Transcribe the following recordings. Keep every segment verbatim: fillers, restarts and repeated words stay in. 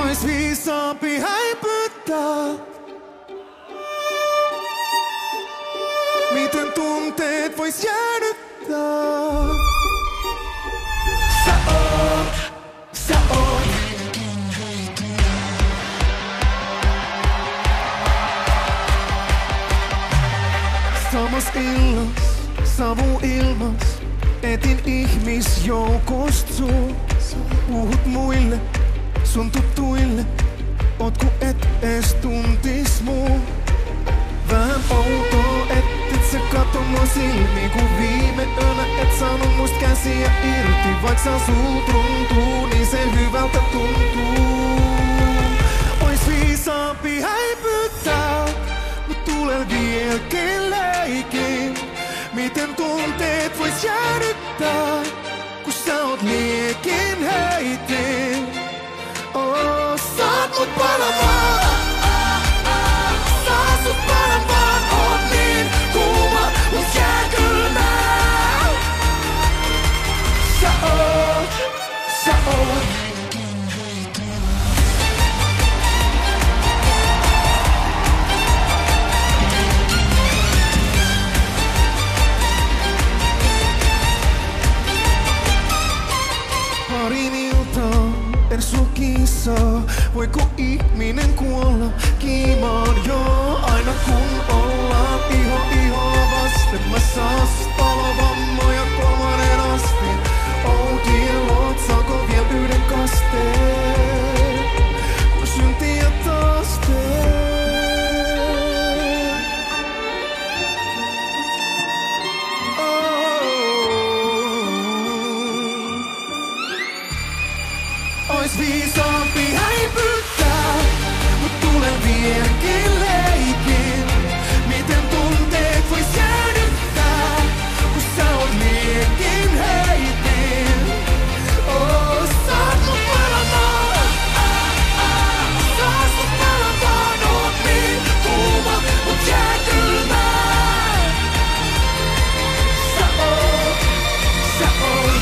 Ois viisaampi häipyttää. Miten tunteet vois jäädyttää? Sä oot, sä oot. Samas illas, savu ilmas, etin ihmisjoukost suu. Puhut muille, sun tuttuille, oot ku et ees tuntis muu. Vähän outoa, et et sä kato mua silmiin, ku viime yönä et saanut muist käsiä irti. Vaik sä sul tuntuu, niin se hyvältä tuntuu. Ois viisaampi häipyttää, mut tulee vieläkin leikin. Miten tunteet vois jäädyttää, ku sä oot liekin heitin. Oh, saat mut palamaan. Saa sut palamaan, oot niin kuuma, mut jää kylmää. Sä oot, sä oot. Parin iltaan en sua kiisaa. Voiko ihminen kuolla kiimaan? Joo, aina kun ollaan iho ihoa vasten. Mä saas palovammoja kolmannen astin. Oh dear Lord, saanko vielä yhden kasteen? Kun syntiä taas teen. Ois viisaampi häipyttää, mut tulen vieläkin leikin. Miten tunteet vois jäädyttää, kun sä oot liekin heitin. Oh, saat mut palamaan. Saat mut palamaan, oot niin kuuma, mut jää kylmää. Sä oot, sä oot.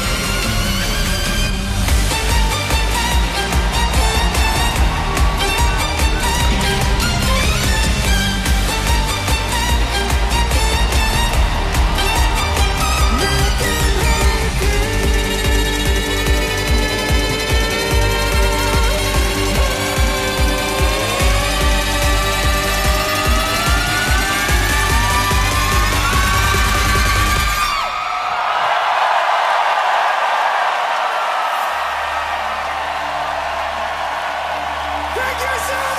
Thank you so much!